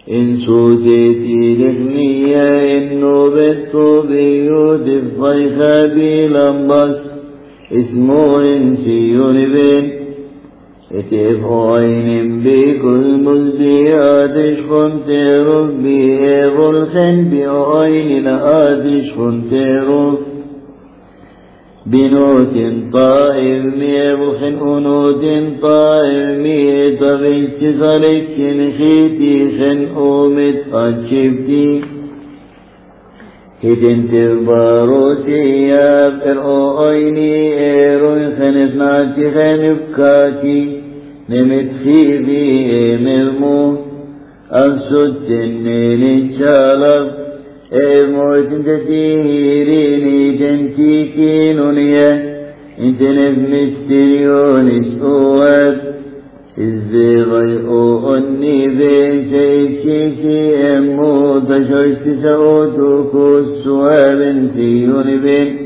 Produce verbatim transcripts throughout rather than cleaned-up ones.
إن سوتيتي لخنية إنو بيتو بيوت الضيخة بلنبس اسمو إنسيون بين اتفاين بكل مزدياتش خنترف بإيغ الخن بأين لآتش خنترف بنوت طائر ميبخن أنوت طائر ميتغيش صلك خيتي خن أومت أجبتي هدن تباروتي يابر أويني إيروي خنفناتي خنفكاتي نمت خيبي ملمو أنسوت النيل شالب موت تتيريني جنتيكي نونيا انت نفمستريون اسقوات الزيغي أغني بين سيكيكي امو تشوشت سعودوكو السواب سيون بين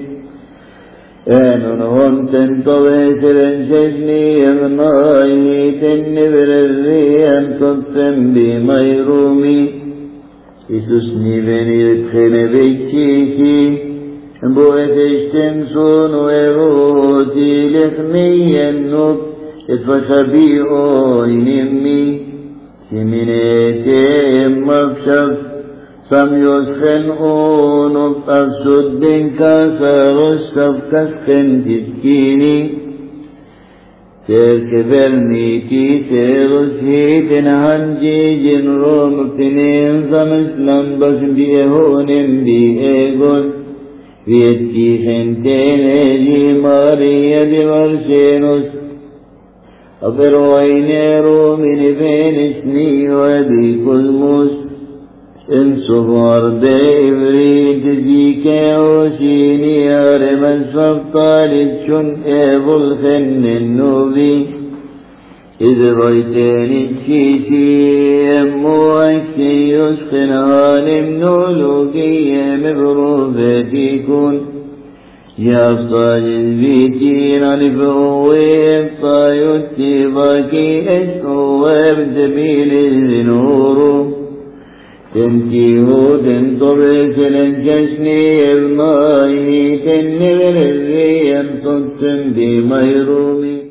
انهم تنطوي سرن شجني يغنائي تنبر الريان تطفن بميرومي يسوسني بني يدخل بيتيكي بوئتشتم صون ويروتي لخمي النب اتفخبيئو ينمي سمينيتي مفشف سميوس خنقون أفسد كاسروس كسخن تسكيني تركبرني كي تيغس هيتن هنجي جن روم تنين سمسلم بس بيهون بيهون ويتكي خنتين اجي ماريا دي مرشينوس أفروينيرو من بين سني ودي كلموس انصفار بإبريد ذيكي وشيني أرمن سبطالت شن إيبو الخن النوبي إذ ريتين تشيسي أمو أكسي يسخن هالم نولوكي مبروفتيكون يافطاج البيتين الفروي طايوتي باكي اسقوى بسبيل الزنور تنتيه تنطبس للجشني الماي تنبر الريان تنتم بميروم